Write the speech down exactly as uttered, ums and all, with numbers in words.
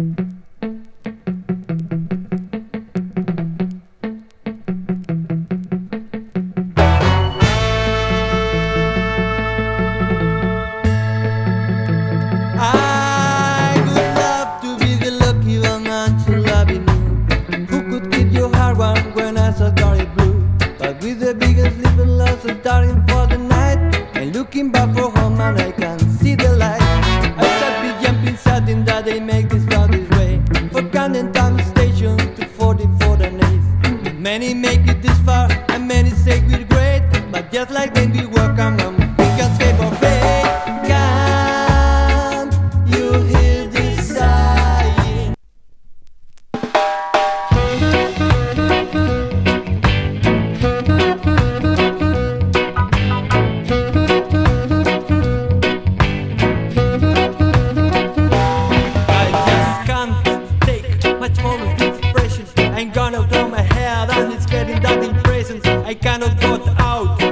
Starting for the night and looking back for home, and I can see the light. I start be jumping sudden that they make this road this way for Camden Town Station to forty-fourth and eighth. Many make it this far and many say we're great, but just like when we work on them, we can escape our fate. Can't you hear this sighing? I'm gonna throw my head and it's getting that impression. I cannot go out.